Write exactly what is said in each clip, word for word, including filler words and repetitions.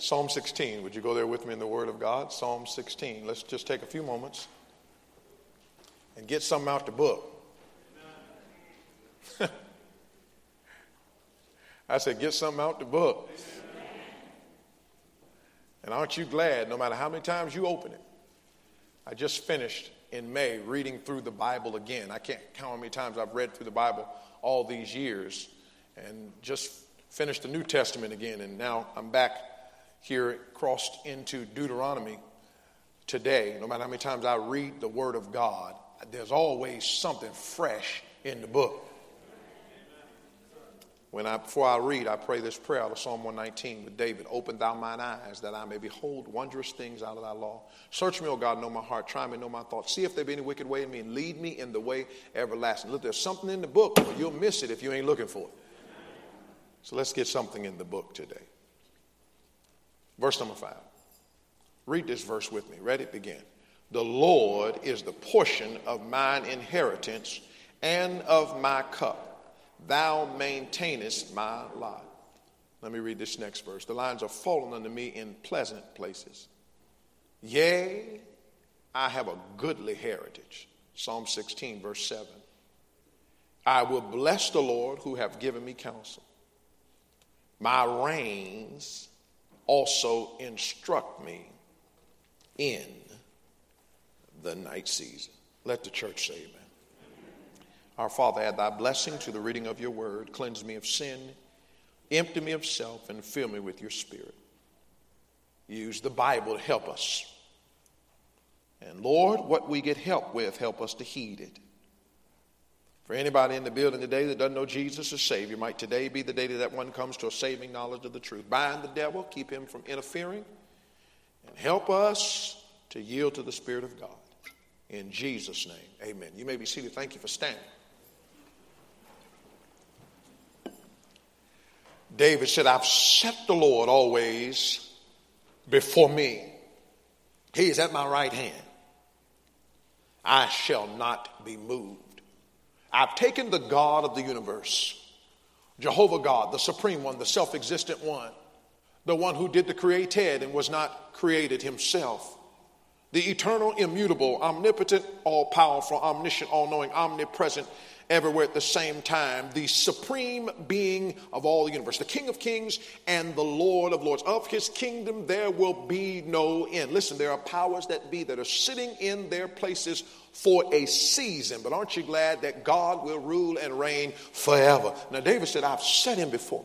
Psalm sixteen. Would you go there with me in the Word of God? Psalm sixteen. Let's just take a few moments and get something out the book. I said, get something out the book. And aren't you glad, no matter how many times you open it? I just finished in May reading through the Bible again. I can't count how many times I've read through the Bible all these years, and just finished the New Testament again. And now I'm back here, crossed into Deuteronomy today. No matter how many times I read the Word of God, there's always something fresh in the book. When I, before I read, I pray this prayer out of Psalm one nineteen with David. Open thou mine eyes that I may behold wondrous things out of thy law. Search me, O God, know my heart. Try me, know my thoughts. See if there be any wicked way in me, and lead me in the way everlasting. Look, there's something in the book, but you'll miss it if you ain't looking for it. So let's get something in the book today. Verse number five. Read this verse with me. Ready? Begin. The Lord is the portion of mine inheritance and of my cup. Thou maintainest my lot. Let me read this next verse. The lines are fallen unto me in pleasant places. Yea, I have a goodly heritage. Psalm sixteen, verse seven. I will bless the Lord who have given me counsel. My reins also instruct me in the night season. Let the church say amen. Our Father, add thy blessing to the reading of your word. Cleanse me of sin, empty me of self, and fill me with your spirit. Use the Bible to help us. And Lord, what we get help with, help us to heed it. For anybody in the building today that doesn't know Jesus as Savior, might today be the day that that one comes to a saving knowledge of the truth. Bind the devil, keep him from interfering, and help us to yield to the Spirit of God. In Jesus' name, amen. You may be seated. Thank you for standing. David said, I've set the Lord always before me. He is at my right hand. I shall not be moved. I've taken the God of the universe, Jehovah God, the supreme one, the self-existent one, the one who did the created and was not created himself, the eternal, immutable, omnipotent, all-powerful, omniscient, all-knowing, omnipresent, everywhere at the same time, the supreme being of all the universe, the King of kings and the Lord of lords. Of his kingdom there will be no end. Listen, there are powers that be that are sitting in their places for a season, but aren't you glad that God will rule and reign forever? Now David said, I've set him before me.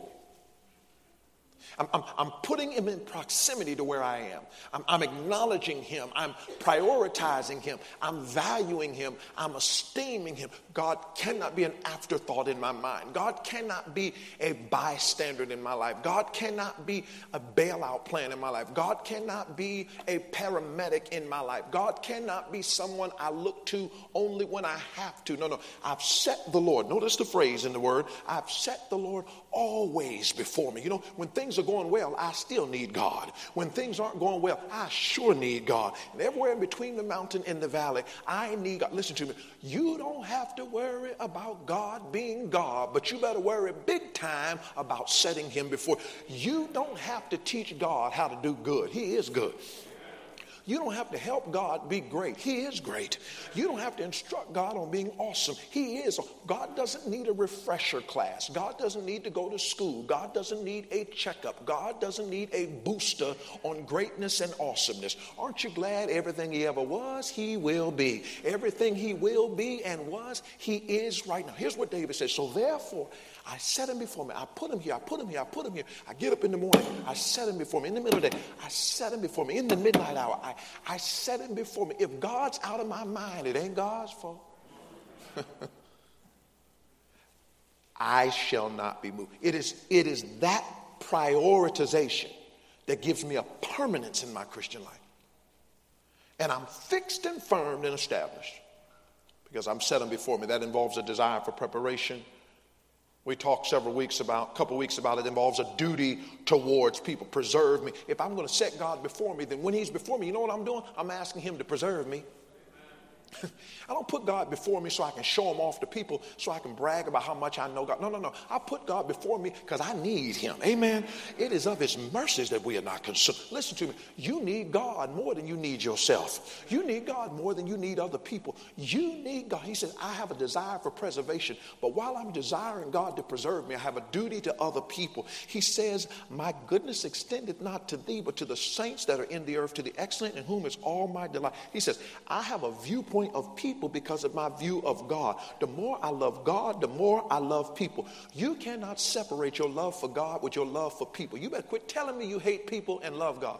I'm, I'm, I'm putting him in proximity to where I am. I'm, I'm acknowledging him. I'm prioritizing him. I'm valuing him. I'm esteeming him. God cannot be an afterthought in my mind. God cannot be a bystander in my life. God cannot be a bailout plan in my life. God cannot be a paramedic in my life. God cannot be someone I look to only when I have to. No, no. I've set the Lord. Notice the phrase in the word. I've set the Lord always before me. You know, when things are going well, I still need God. When things aren't going well, I sure need God. And everywhere in between the mountain and the valley, I need God. Listen to me. You don't have to worry about God being God, but you better worry big time about setting him before. You don't have to teach God how to do good. He is good. You don't have to help God be great. He is great. You don't have to instruct God on being awesome. He is. God doesn't need a refresher class. God doesn't need to go to school. God doesn't need a checkup. God doesn't need a booster on greatness and awesomeness. Aren't you glad everything he ever was, he will be. Everything he will be and was, he is right now. Here's what David says. So therefore, I set him before me. I put him here. I put him here. I put him here. I get up in the morning. I set him before me. In the middle of the day, I set him before me. In the midnight hour, I, I set him before me. If God's out of my mind, it ain't God's fault. I shall not be moved. It is, it is that prioritization that gives me a permanence in my Christian life. And I'm fixed and firm and established because I'm set him before me. That involves a desire for preparation. We talked several weeks about, a couple weeks about it involves a duty towards people. Preserve me. If I'm going to set God before me, then when he's before me, you know what I'm doing? I'm asking him to preserve me. I don't put God before me so I can show him off to people, so I can brag about how much I know God. No, no, no. I put God before me because I need him. Amen. It is of his mercies that we are not consumed. Listen to me. You need God more than you need yourself. You need God more than you need other people. You need God. He says, I have a desire for preservation, but while I'm desiring God to preserve me, I have a duty to other people. He says, my goodness extended not to thee, but to the saints that are in the earth, to the excellent in whom is all my delight. He says, I have a viewpoint of people because of my view of God. The more I love God, the more I love people. You cannot separate your love for God with your love for people. You better quit telling me you hate people and love God.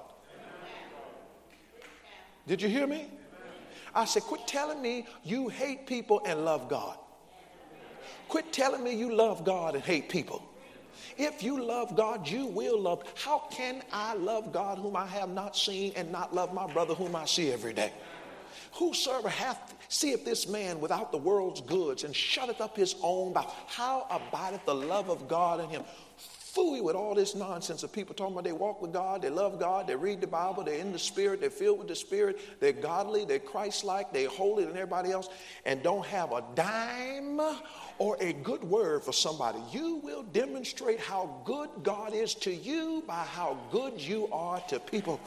Did you hear me? I said, quit telling me you hate people and love God. Quit telling me you love God and hate people. If you love God, you will love. How can I love God whom I have not seen and not love my brother whom I see every day? Whosoever hath seeth this man without the world's goods and shutteth up his own mouth, how abideth the love of God in him? Fooey with all this nonsense of people talking about they walk with God, they love God, they read the Bible, they're in the Spirit, they're filled with the Spirit, they're godly, they're Christ-like, they're holy than everybody else, and don't have a dime or a good word for somebody. You will demonstrate how good God is to you by how good you are to people.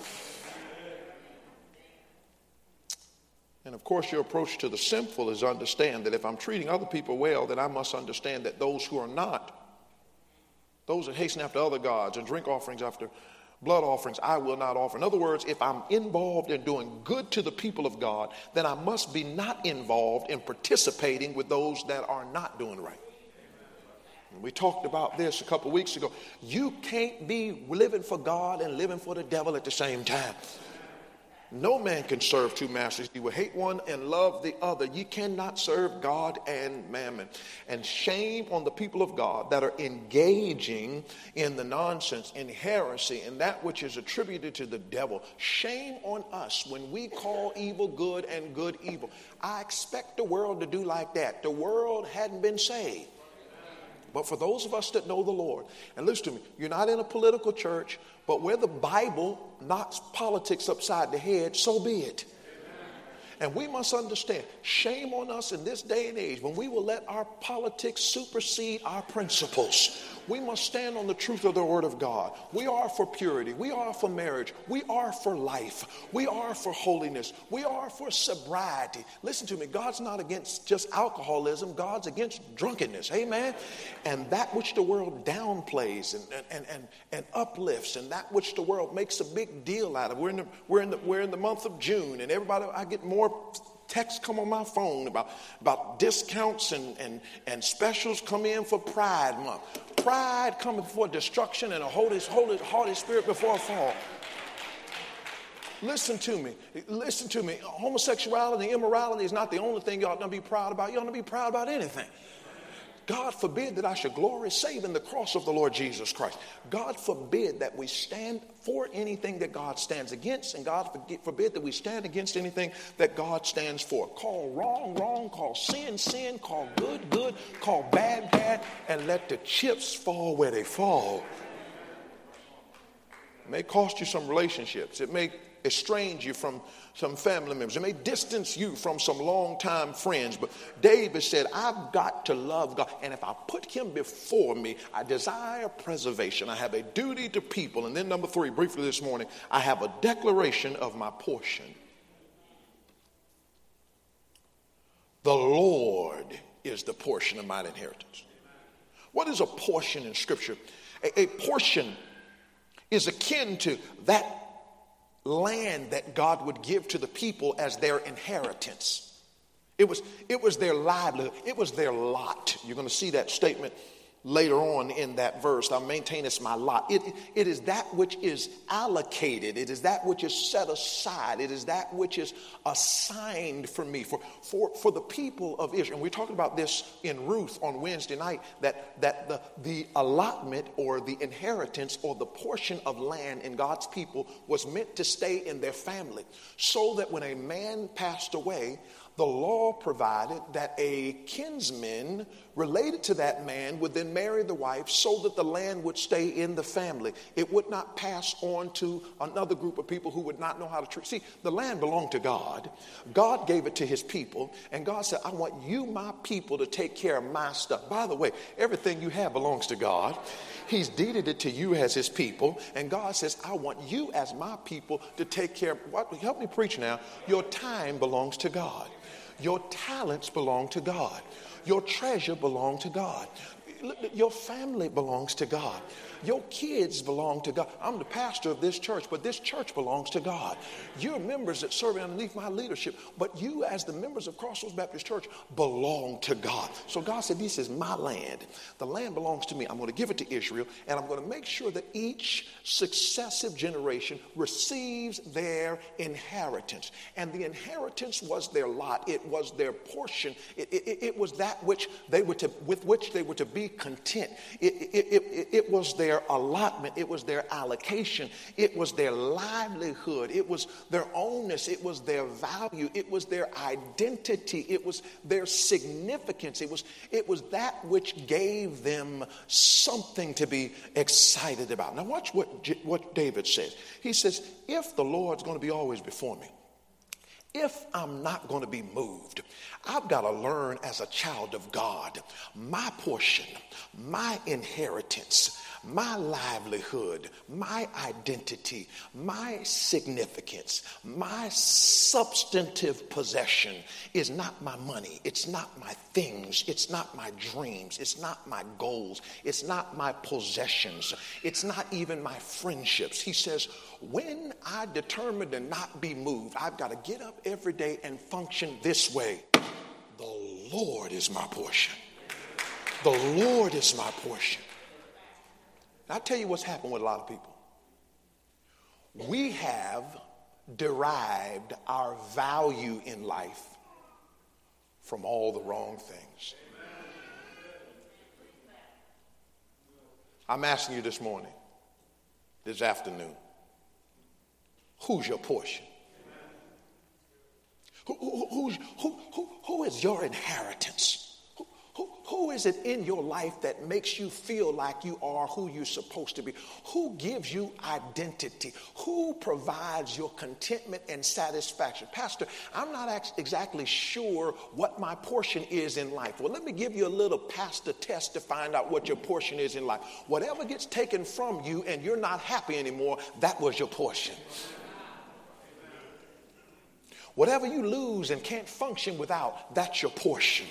And of course, your approach to the sinful is understand that if I'm treating other people well, then I must understand that those who are not, those that hasten after other gods and drink offerings after blood offerings, I will not offer. In other words, if I'm involved in doing good to the people of God, then I must be not involved in participating with those that are not doing right. And we talked about this a couple of weeks ago. You can't be living for God and living for the devil at the same time. No man can serve two masters. He will hate one and love the other. You cannot serve God and mammon. And shame on the people of God that are engaging in the nonsense, in heresy, and that which is attributed to the devil. Shame on us when we call evil good and good evil. I expect the world to do like that. The world hadn't been saved. But for those of us that know the Lord, and listen to me, you're not in a political church, but where the Bible knocks politics upside the head, so be it. And we must understand, shame on us in this day and age when we will let our politics supersede our principles. We must stand on the truth of the Word of God. We are for purity. We are for marriage. We are for life. We are for holiness. We are for sobriety. Listen to me. God's not against just alcoholism. God's against drunkenness. Amen. And that which the world downplays and, and, and, and uplifts, and that which the world makes a big deal out of. We're in the, we're in the, we're in the month of June, and everybody, I get more texts come on my phone about, about discounts and, and, and specials come in for Pride Month. Pride coming before destruction and a Holy, Holy, Holy Spirit before a fall. Listen to me. Listen to me. Homosexuality, immorality is not the only thing you ought to be proud about. You ought to be proud about anything. God forbid that I should glory save in the cross of the Lord Jesus Christ. God forbid that we stand for anything that God stands against, and God forbid that we stand against anything that God stands for. Call wrong, wrong, call sin, sin, call good, good, call bad, bad, and let the chips fall where they fall. It may cost you some relationships. It may estrange you from some family members. It may distance you from some longtime friends. But David said, I've got to love God. And if I put him before me, I desire preservation. I have a duty to people. And then number three, briefly this morning, I have a declaration of my portion. The Lord is the portion of mine inheritance. What is a portion in Scripture? A, a portion is akin to that land that God would give to the people as their inheritance. It was, it was their livelihood. It was their lot. You're going to see that statement later on in that verse. I maintain it's my lot. It, it is that which is allocated. It is that which is set aside. It is that which is assigned for me, for, for, for the people of Israel. And we're talking about this in Ruth on Wednesday night, that, that the, the allotment or the inheritance or the portion of land in God's people was meant to stay in their family, so that when a man passed away, the law provided that a kinsman related to that man would then marry the wife so that the land would stay in the family. It would not pass on to another group of people who would not know how to treat. See, the land belonged to God. God gave it to his people. And God said, I want you, my people, to take care of my stuff. By the way, everything you have belongs to God. He's deeded it to you as his people. And God says, I want you as my people to take care of what? Help me preach now. Your time belongs to God. Your talents belong to God. Your treasure belongs to God. Your family belongs to God. Your kids belong to God. I'm the pastor of this church, but this church belongs to God. You're members that serve underneath my leadership, but you as the members of Crossroads Baptist Church belong to God. So God said, this is my land. The land belongs to me. I'm going to give it to Israel, and I'm going to make sure that each successive generation receives their inheritance. And the inheritance was their lot. It was their portion. It, it, it was that which they were to, with which they were to be content. It, it, it, it was their allotment. It was their allocation. It was their livelihood. It was their ownness. It was their value. It was their identity. It was their significance. It was, it was that which gave them something to be excited about. Now watch what, what David says. He says, if the Lord's going to be always before me, if I'm not going to be moved, I've got to learn as a child of God, my portion, my inheritance, my livelihood, my identity, my significance, my substantive possession is not my money. It's not my things. It's not my dreams. It's not my goals. It's not my possessions. It's not even my friendships. He says, when I determine to not be moved, I've got to get up every day and function this way. The Lord is my portion. The Lord is my portion. I'll tell you what's happened with a lot of people. We have derived our value in life from all the wrong things. I'm asking you this morning, this afternoon, who's your portion? Who, who, who's, who, who, who is your inheritance? Who, who, who is it in your life that makes you feel like you are who you're supposed to be? Who gives you identity? Who provides your contentment and satisfaction? Pastor, I'm not ex- exactly sure what my portion is in life. Well, let me give you a little pastor test to find out what your portion is in life. Whatever gets taken from you and you're not happy anymore, that was your portion. Whatever you lose and can't function without, that's your portion.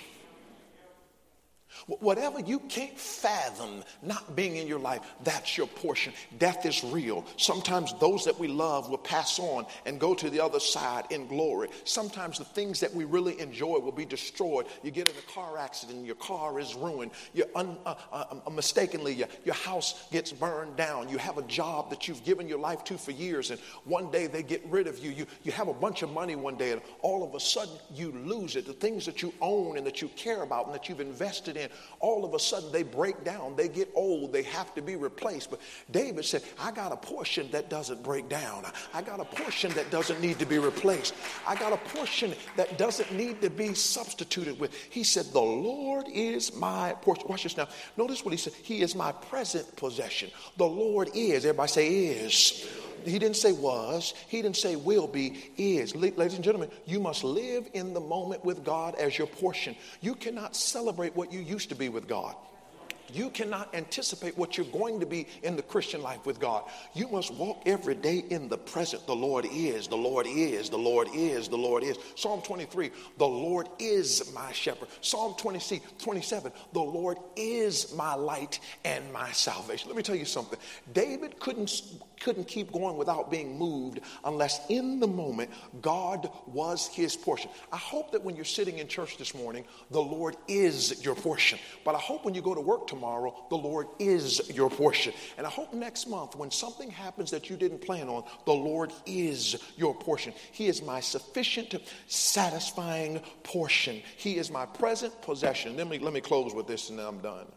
Whatever you can't fathom not being in your life, that's your portion. Death is real. Sometimes those that we love will pass on and go to the other side in glory. Sometimes the things that we really enjoy will be destroyed. You get in a car accident, your car is ruined. You un, uh, uh, mistakenly, your, your house gets burned down. You have a job that you've given your life to for years, and one day they get rid of you. You, you have a bunch of money one day, and all of a sudden you lose it. The things that you own and that you care about and that you've invested in, all of a sudden they break down, they get old, they have to be replaced. But David said, I got a portion that doesn't break down. I got a portion that doesn't need to be replaced. I got a portion that doesn't need to be substituted with. He said, the Lord is my portion. Watch this now. Notice what he said. He is my present possession. The Lord is. Everybody say is. He didn't say was. He didn't say will be. Is. Ladies and gentlemen, you must live in the moment with God as your portion. You cannot celebrate what you used to be with God. You cannot anticipate what you're going to be in the Christian life with God. You must walk every day in the present. The Lord is, the Lord is, the Lord is, the Lord is. Psalm twenty-three, the Lord is my shepherd. Psalm twenty-seven, the Lord is my light and my salvation. Let me tell you something. David couldn't, couldn't keep going without being moved unless in the moment God was his portion. I hope that when you're sitting in church this morning, the Lord is your portion. But I hope when you go to work tomorrow, Tomorrow, the Lord is your portion. And I hope next month when something happens that you didn't plan on, the Lord is your portion. He is my sufficient, satisfying portion. He is my present possession. Let me, let me close with this and then I'm done.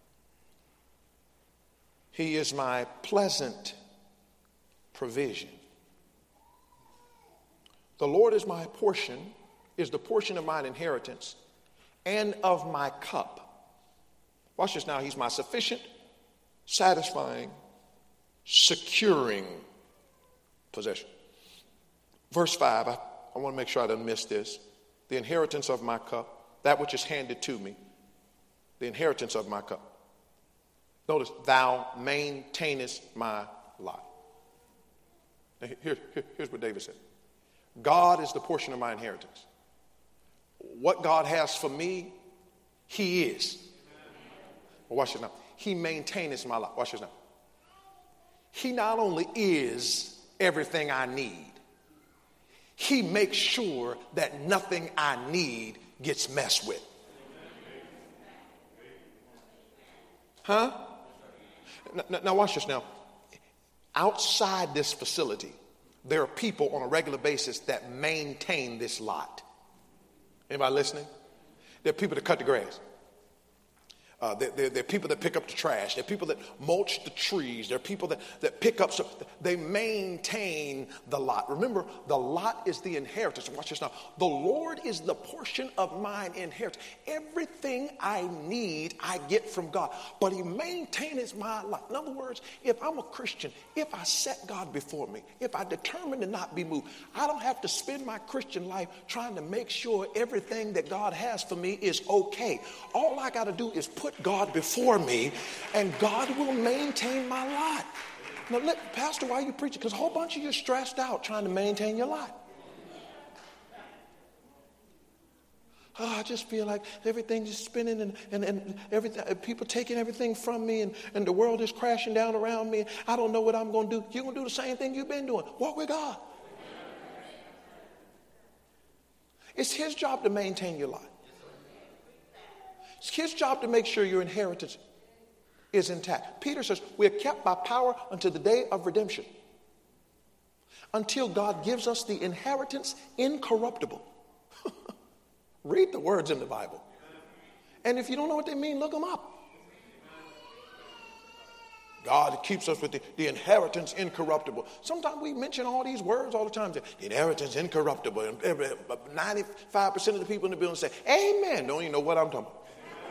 He is my pleasant provision. The Lord is my portion is the portion of mine inheritance and of my cup. Watch this now. He's my sufficient, satisfying, securing possession. Verse five, I, I want to make sure I don't miss this. The inheritance of my cup, that which is handed to me, the inheritance of my cup. Notice, thou maintainest my lot. Now, here, here, here's what David said. God is the portion of my inheritance. What God has for me, he is. Well, watch this now. He maintaineth my lot. Watch this now. He not only is everything I need, he makes sure that nothing I need gets messed with. Huh? Now, now watch this now. Outside this facility, there are people on a regular basis that maintain this lot. Anybody listening? There are people that cut the grass. Uh, there, there, there are people that pick up the trash. There are people that mulch the trees. There are people that, that pick up stuff. They maintain the lot. Remember, the lot is the inheritance. Watch this now. The Lord is the portion of mine inheritance. Everything I need, I get from God. But he maintains my lot. In other words, if I'm a Christian, if I set God before me, if I determine to not be moved, I don't have to spend my Christian life trying to make sure everything that God has for me is okay. All I got to do is put Put God before me, and God will maintain my lot. Now, let, Pastor, why are you preaching? Because a whole bunch of you are stressed out trying to maintain your lot. Oh, I just feel like everything's just spinning and, and, and everything, people taking everything from me, and, and the world is crashing down around me. I don't know what I'm going to do. You're going to do the same thing you've been doing. Walk with God. It's his job to maintain your lot. It's his job to make sure your inheritance is intact. Peter says, we are kept by power until the day of redemption. Until God gives us the inheritance incorruptible. Read the words in the Bible. And if you don't know what they mean, look them up. God keeps us with the, the inheritance incorruptible. Sometimes we mention all these words all the time. The inheritance incorruptible. And every, ninety-five percent of the people in the building say, amen. Don't even know what I'm talking about.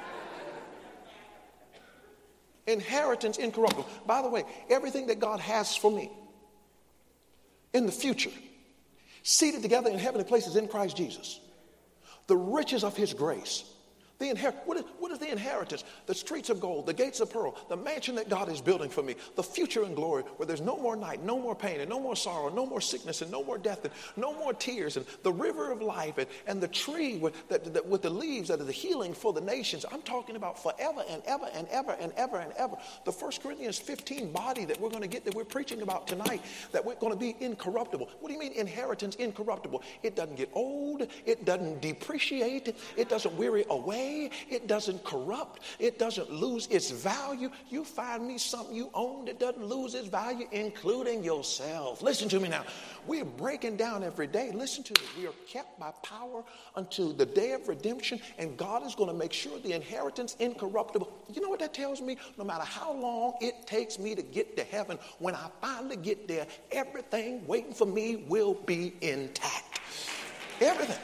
Inheritance incorruptible. By the way, everything that God has for me in the future, seated together in heavenly places in Christ Jesus, the riches of his grace, the inher- what, is, what is the inheritance? The streets of gold, the gates of pearl, the mansion that God is building for me, the future in glory where there's no more night, no more pain, and no more sorrow, no more sickness, and no more death, and no more tears, and the river of life, and, and the tree with, that, that, with the leaves that are the healing for the nations. I'm talking about forever and ever and ever and ever and ever. The First Corinthians fifteen body that we're going to get, that we're preaching about tonight, that we're going to be incorruptible. What do you mean inheritance incorruptible? It doesn't get old. It doesn't depreciate. It doesn't weary away. It doesn't corrupt. It doesn't lose its value. You find me something you own that doesn't lose its value, including yourself. Listen to me now. We're breaking down every day. Listen to me. We are kept by power until the day of redemption, and God is going to make sure the inheritance incorruptible. You know what that tells me? No matter how long it takes me to get to heaven, when I finally get there, everything waiting for me will be intact. Everything.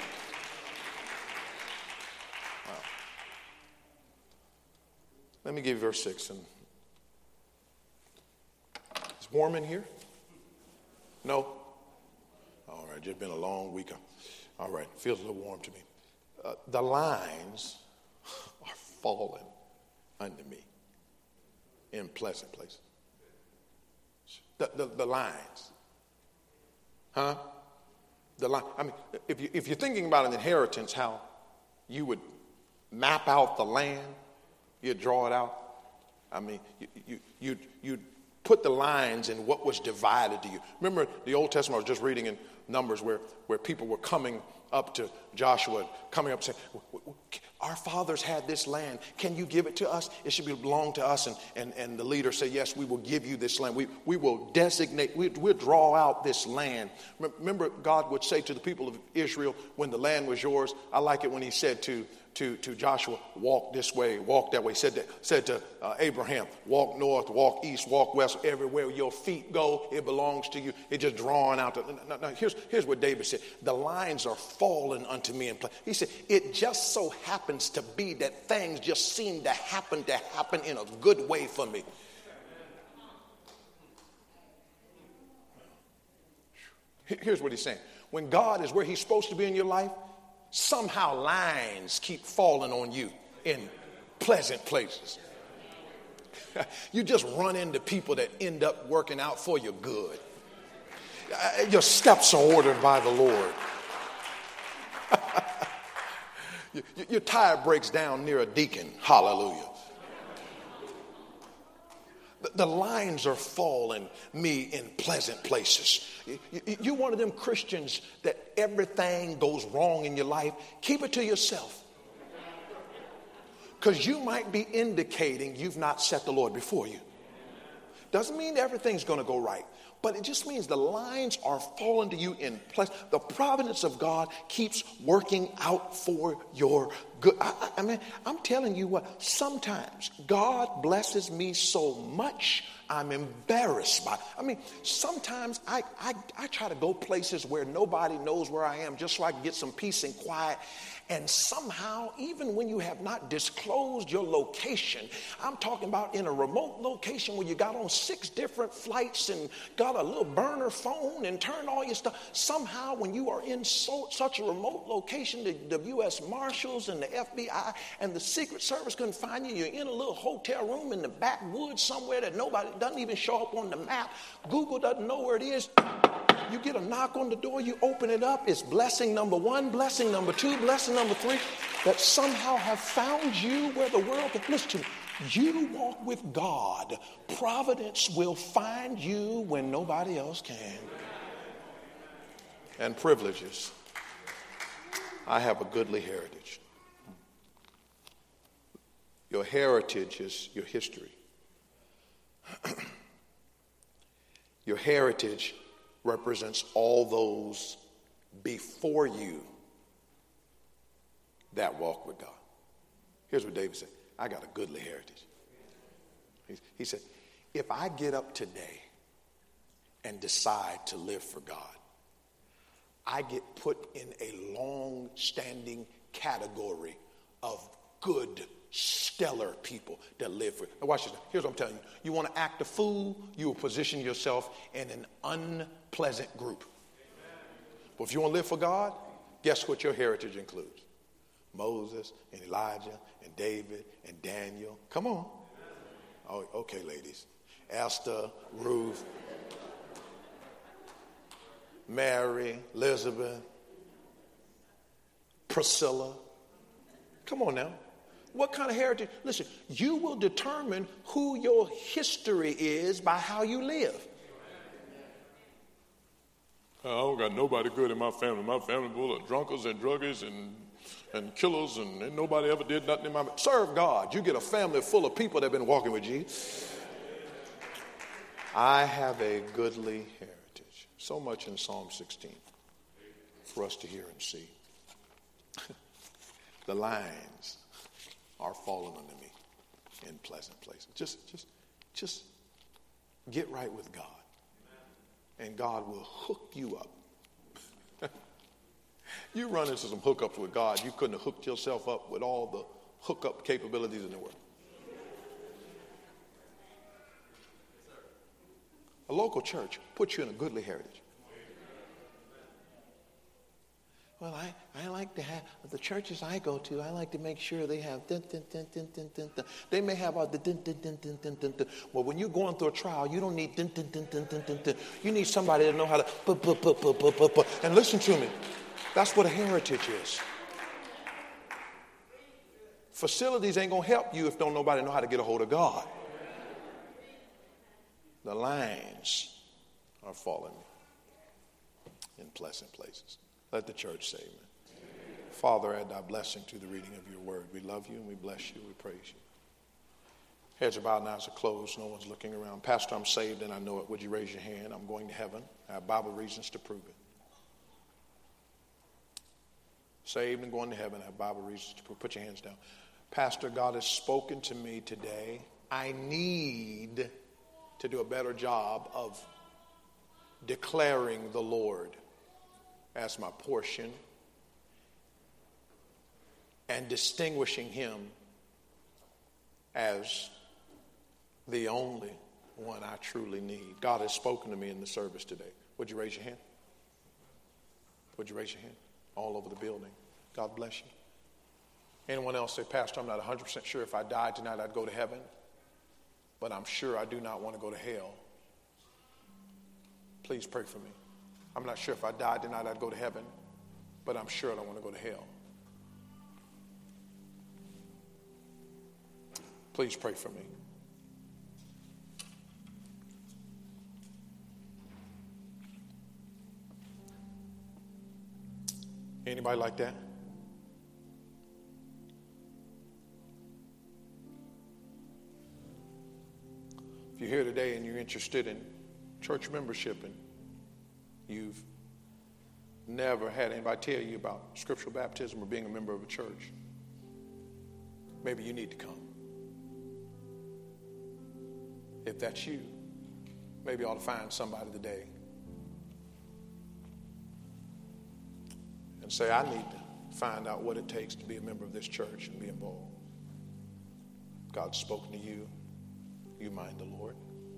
Let me give you verse six. And it's warm in here? No? All right, just been a long week. All right, feels a little warm to me. Uh, the lines are falling under me in pleasant places. The, the, the lines. Huh? The line. I mean, if, you, if you're thinking about an inheritance, how you would map out the land, you draw it out. I mean, you you you you put the lines in what was divided to you. Remember the Old Testament, I was just reading in Numbers where, where people were coming up to Joshua, coming up saying, our fathers had this land. Can you give it to us? It should belong to us. And, and, and the leader said, yes, we will give you this land. We, we will designate, we, we'll draw out this land. Remember, God would say to the people of Israel when the land was yours, I like it when he said to to, to Joshua, walk this way, walk that way. Said to, said to uh, Abraham, walk north, walk east, walk west. Everywhere your feet go, it belongs to you. It's just drawing out. The, no, no, here's, here's what David said. The lines are falling unto me in place. He said, it just so happens to be that things just seem to happen to happen in a good way for me. Here's what he's saying. When God is where he's supposed to be in your life, somehow lines keep falling on you in pleasant places. You just run into people that end up working out for your good. Your steps are ordered by the Lord. Your tire breaks down near a deacon. Hallelujah. The lines are falling me in pleasant places. You're one of them Christians that everything goes wrong in your life. Keep it to yourself. Because you might be indicating you've not set the Lord before you. Doesn't mean everything's going to go right. But it just means the lines are falling to you in place. The providence of God keeps working out for your good. I, I, I mean, I'm telling you what, sometimes God blesses me so much, I'm embarrassed by it. I mean, sometimes I, I, I try to go places where nobody knows where I am just so I can get some peace and quiet. And somehow, even when you have not disclosed your location, I'm talking about in a remote location where you got on six different flights and got a little burner phone and turned all your stuff. Somehow, when you are in so, such a remote location, the, the U S Marshals and the F B I and the Secret Service couldn't find you. You're in a little hotel room in the backwoods somewhere that nobody doesn't even show up on the map. Google doesn't know where it is. You get a knock on the door, you open it up, it's blessing number one, blessing number two, blessing number three, that somehow have found you where the world can. Listen to me. You walk with God, providence will find you when nobody else can. And privileges. I have a goodly heritage. Your heritage is your history. Your heritage represents all those before you that walk with God. Here's what David said. I got a goodly heritage. He, he said, if I get up today and decide to live for God, I get put in a long-standing category of good, stellar people that live for. Now watch this. Here's what I'm telling you. You want to act a fool, you will position yourself in an unpleasant group. But if you want to live for God, guess what your heritage includes? Moses and Elijah and David and Daniel. Come on. Oh, okay, ladies. Esther, Ruth, Mary, Elizabeth, Priscilla. Come on now. What kind of heritage? Listen, you will determine who your history is by how you live. I don't got nobody good in my family. My family full of drunkards and druggies and, and killers, and, and nobody ever did nothing in my family. Serve God. You get a family full of people that have been walking with Jesus. I have a goodly heritage. So much in Psalm sixteen for us to hear and see. The lines are falling under me in pleasant places. Just, just, just get right with God, and God will hook you up. You run into some hookups with God, you couldn't have hooked yourself up with all the hookup capabilities in the world. A local church puts you in a goodly heritage. Well, I, I like to have, the churches I go to, I like to make sure they have, dun, dun, dun, dun, dun, dun, dun. They may have all the dun, dun, dun, dun, dun, dun, dun. Well, when you're going through a trial, you don't need dun, dun, dun, dun, dun, dun, dun. You need somebody to know how to, bu, bu, bu, bu, bu, bu, bu. And listen to me, that's what a heritage is. Facilities ain't going to help you if don't nobody know how to get a hold of God. The lines are falling in pleasant places. Let the church say amen. Amen. Father, add thy blessing to the reading of your word. We love you and we bless you. We praise you. Heads are bowed, eyes are closed. No one's looking around. Pastor, I'm saved and I know it. Would you raise your hand? I'm going to heaven. I have Bible reasons to prove it. saved and going to heaven, have Bible reasons to put your hands down. Pastor, God has spoken to me today. I need to do a better job of declaring the Lord as my portion and distinguishing him as the only one I truly need. God has spoken to me in the service today. Would you raise your hand? Would you raise your hand? All over the building. God bless you. Anyone else say, Pastor, I'm not one hundred percent sure if I died tonight I'd go to heaven, but I'm sure I do not want to go to hell. Please pray for me. I'm not sure if I died tonight I'd go to heaven, but I'm sure I don't want to go to hell. Please pray for me. Anybody like that? If you're here today and you're interested in church membership and you've never had anybody tell you about scriptural baptism or being a member of a church, maybe you need to come. If that's you, maybe you ought to find somebody today and say, I need to find out what it takes to be a member of this church and be involved. God's spoken to you. You mind the Lord.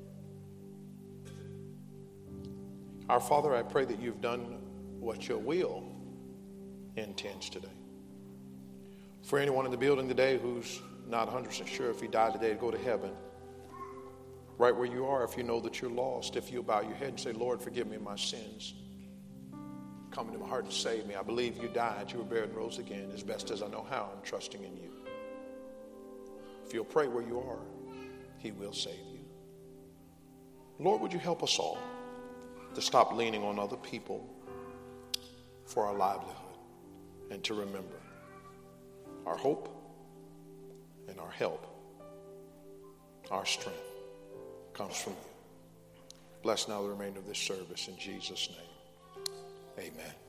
Our Father, I pray that you've done what your will intends today. For anyone in the building today who's not one hundred percent sure if he died today to go to heaven, right where you are, if you know that you're lost, if you'll bow your head and say, Lord, forgive me my sins. Come into my heart and save me. I believe you died, you were buried and rose again. As best as I know how, I'm trusting in you. If you'll pray where you are, he will save you. Lord, would you help us all to stop leaning on other people for our livelihood and to remember our hope and our help, our strength comes from you. Bless now the remainder of this service in Jesus' name. Amen.